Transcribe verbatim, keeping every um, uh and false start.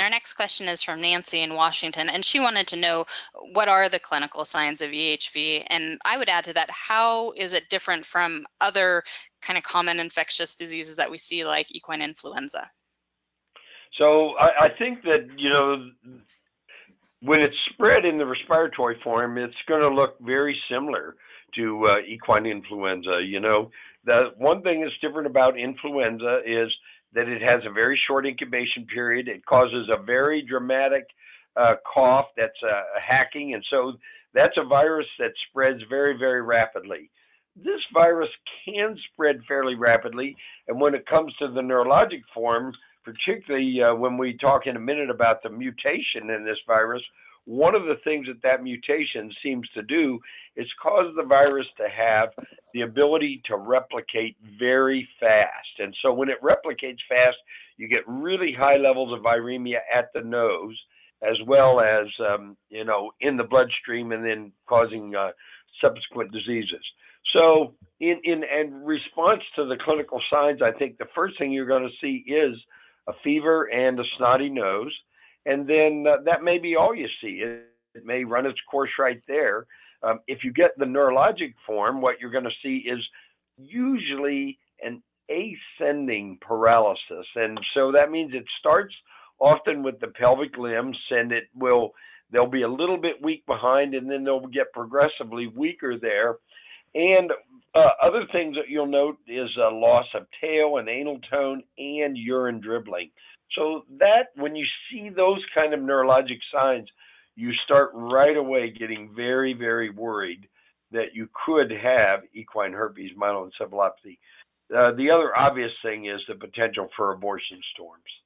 our next question is from Nancy in Washington, and she wanted to know, what are the clinical signs of E H V? And I would add to that, how is it different from other kind of common infectious diseases that we see, like equine influenza? So I, I think that, you know, when it's spread in the respiratory form, it's going to look very similar to uh, equine influenza. You know, the one thing that's different about influenza is that it has a very short incubation period. It causes a very dramatic uh, cough that's uh, hacking, and so that's a virus that spreads very, very rapidly. This virus can spread fairly rapidly, and when it comes to the neurologic form, particularly uh, when we talk in a minute about the mutation in this virus, one of the things that that mutation seems to do is cause the virus to have the ability to replicate very fast. And so when it replicates fast, you get really high levels of viremia at the nose, as well as um, you know, in the bloodstream, and then causing uh, subsequent diseases. So in, in in response to the clinical signs, I think the first thing you're going to see is a fever and a snotty nose, and then uh, that may be all you see. It, it may run its course right there. Um, if you get the neurologic form, what you're going to see is usually an ascending paralysis, and so that means it starts often with the pelvic limbs, and it will they'll be a little bit weak behind, and then they'll get progressively weaker there. And uh, other things that you'll note is a loss of tail and anal tone and urine dribbling. So that when you see those kind of neurologic signs, you start right away getting very, very worried that you could have equine herpes myeloencephalopathy. Uh, the other obvious thing is the potential for abortion storms.